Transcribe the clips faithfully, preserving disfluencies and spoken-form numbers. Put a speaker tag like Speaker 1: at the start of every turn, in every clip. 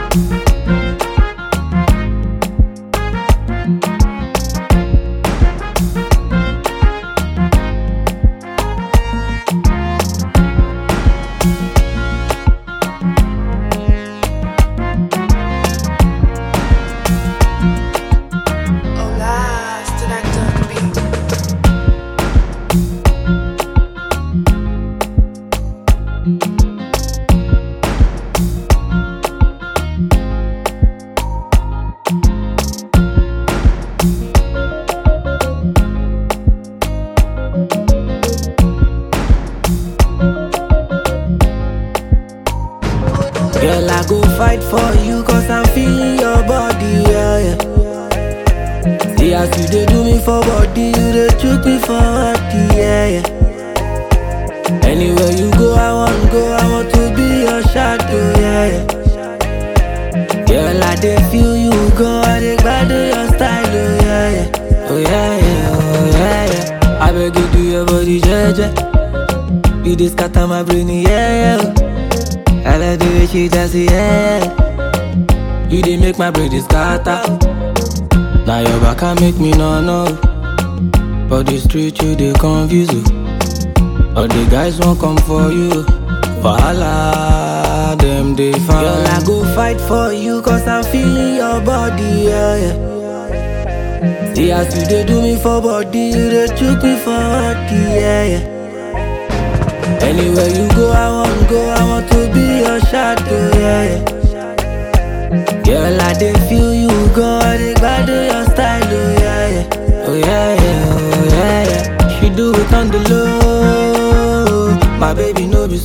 Speaker 1: Girl, I go fight for you cause I'm feeling your body, yeah, yeah. See as you dey do me for body, you dey choke me for body, yeah, yeah. Anywhere you go, I want go, I want to be your shadow, yeah, yeah. Girl, I dey feel you go, I dey gbadu your style, oh yeah, yeah. Oh yeah, yeah, oh yeah, yeah. I beg you do your body, jeje. You dey scatter my brain, yeah, yeah. I like the way she does it, yeah. You dey make my brain scatter. Now your back can make me no no. For the street you dey confuse you. All the guys won't come for you. Wahala, them they find. Girl, I go fight for you cause I'm feeling your body, yeah, yeah. See as you dey do me for body, you dey choke me for body, yeah, yeah. Anywhere you go, I want go, I want to be your shadow, yeah, yeah. Girl, I dey feel you go, I dey gbadu your style, oh yeah, yeah. Oh yeah, yeah, oh yeah, yeah. She do it on the low, my baby no be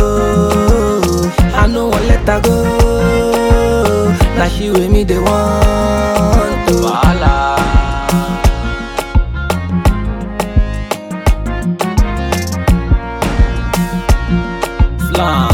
Speaker 1: so. I no one let her go, now she with me they want to. Wahala. Islam.